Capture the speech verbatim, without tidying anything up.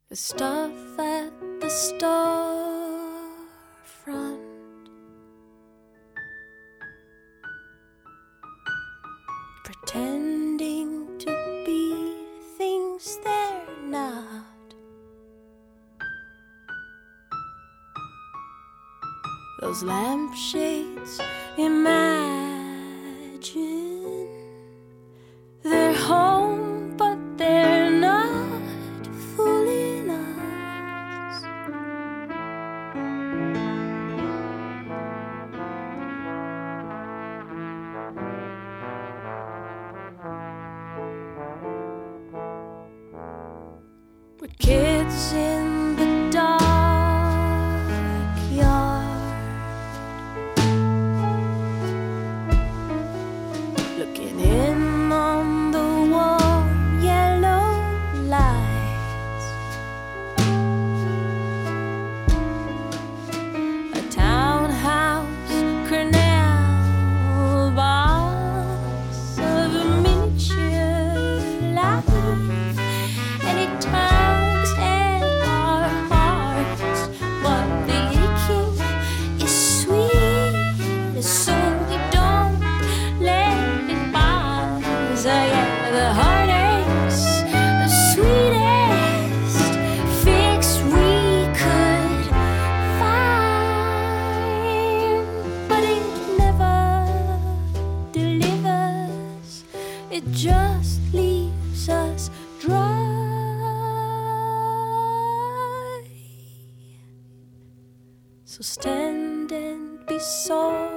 The stuff at the storefront, pretending to be things they're not. Those lampshades imagine they're home, but they're not fooling us. We're kids in the dark yard, looking in on the warm yellow lights. A townhouse, Cornell box of a miniature life, and it tugs at our hearts, but the aching is sweet, so we don't let it bother us. Yeah, the heartache's the sweetest fix we could find, but it never delivers, it just leaves us dry. So stand and be sorry